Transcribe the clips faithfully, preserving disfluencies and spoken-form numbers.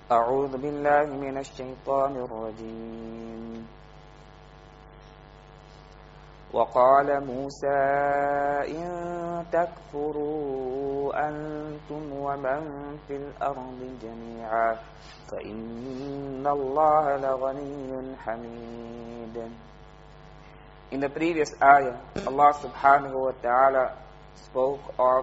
أعوذ بالله من الشيطان الرجيم وقال موسى إن تكفروا أنتم ومن في الأرض جميعا فإن الله لغني حميد. In the previous ayah, Allah subhanahu wa ta'ala spoke of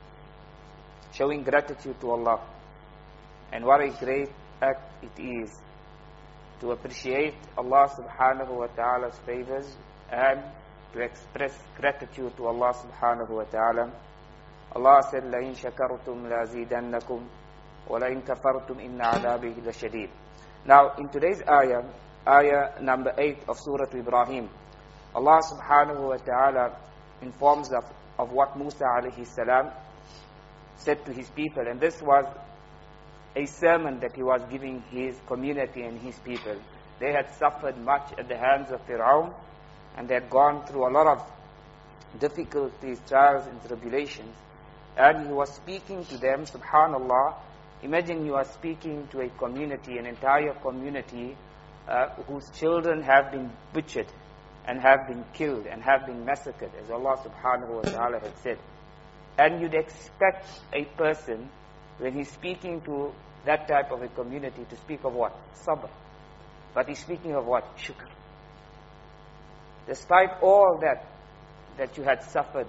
showing gratitude to Allah, and what a great act it is to appreciate Allah subhanahu wa ta'ala's favors and to express gratitude to Allah subhanahu wa ta'ala. Allah said, لَإِن شَكَرْتُمْ لَأَزِيدَنَّكُمْ وَلَإِن كَفَرْتُمْ إِنَّ عَذَابِي لَشَدِيدٌ. Now, in today's ayah, ayah number eight of Surah Ibrahim, Allah subhanahu wa ta'ala informs us of what Musa alayhi salam said to his people, and this was a sermon that he was giving his community and his people. They had suffered much at the hands of Fir'aun, and they had gone through a lot of difficulties, trials and tribulations, and he was speaking to them. Subhanallah, imagine you are speaking to a community, an entire community uh, whose children have been butchered and have been killed and have been massacred, as Allah subhanahu wa ta'ala had said. And you'd expect a person, when he's speaking to that type of a community, to speak of what? Sabr. But he's speaking of what? Shukr. Despite all that that you had suffered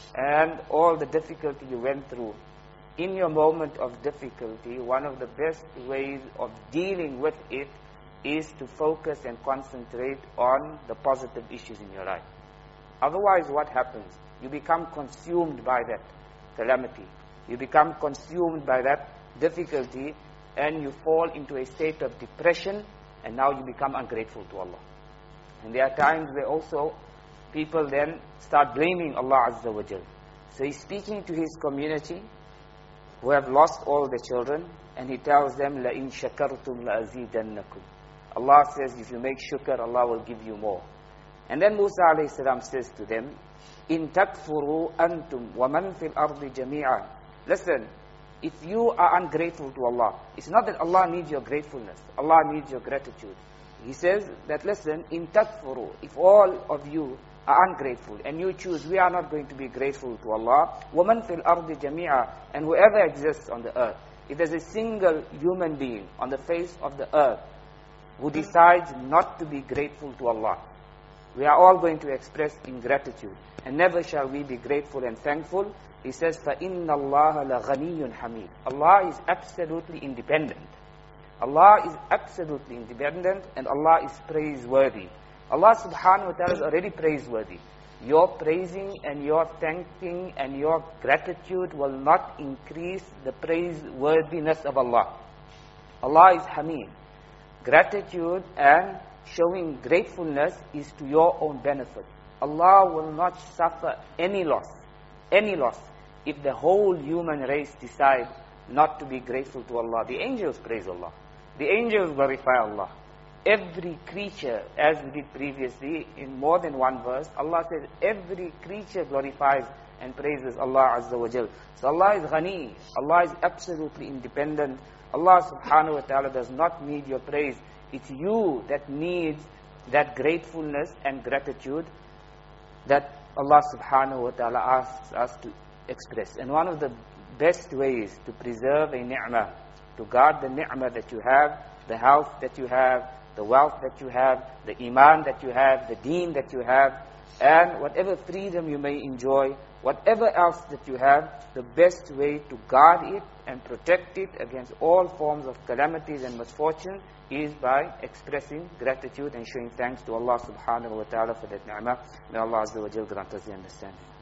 and all the difficulty you went through, in your moment of difficulty, one of the best ways of dealing with it is to focus and concentrate on the positive issues in your life. Otherwise, what happens? You become consumed by that calamity. You become consumed by that difficulty, and you fall into a state of depression, and now you become ungrateful to Allah. And there are times where also people then start blaming Allah Azza wa Jal. So he's speaking to his community who have lost all their children, and he tells them, لَإِن شَكَرْتُمْ لَأَزِيدَنَّكُمْ. Allah says, if you make shukr, Allah will give you more. And then Musa alayhi salam says to them, إِن تَكْفُرُوا أَنْتُمْ وَمَنْ فِي الْأَرْضِ جَمِيعًا. Listen, if you are ungrateful to Allah, it's not that Allah needs your gratefulness. Allah needs your gratitude. He says that, listen, in takfuru, if all of you are ungrateful and you choose, we are not going to be grateful to Allah, وَمَنْ فِي الْأَرْضِ جَمِيعًا, and whoever exists on the earth, if there's a single human being on the face of the earth who decides not to be grateful to Allah, we are all going to express ingratitude, and never shall we be grateful and thankful. He says, فَإِنَّ اللَّهَ لَغَنِيٌّ حَمِيدٌ. Allah is absolutely independent. Allah is absolutely independent, and Allah is praiseworthy. Allah subhanahu wa ta'ala is already praiseworthy. Your praising and your thanking and your gratitude will not increase the praiseworthiness of Allah. Allah is Hamid. Gratitude and showing gratefulness is to your own benefit. Allah will not suffer any loss, any loss, if the whole human race decide not to be grateful to Allah. The angels praise Allah. The angels glorify Allah. Every creature, as we did previously in more than one verse, Allah says every creature glorifies and praises Allah Azza wa Jal. So Allah is Ghani. Allah is absolutely independent. Allah subhanahu wa ta'ala does not need your praise. It's you that needs that gratefulness and gratitude that Allah subhanahu wa ta'ala asks us to express. And one of the best ways to preserve a ni'mah, to guard the ni'mah that you have, the health that you have, the wealth that you have, the iman that you have, the deen that you have, and whatever freedom you may enjoy, whatever else that you have, the best way to guard it and protect it against all forms of calamities and misfortune is by expressing gratitude and showing thanks to Allah subhanahu wa ta'ala for that ni'mah. May Allah Azza wa Jal grant us the understanding.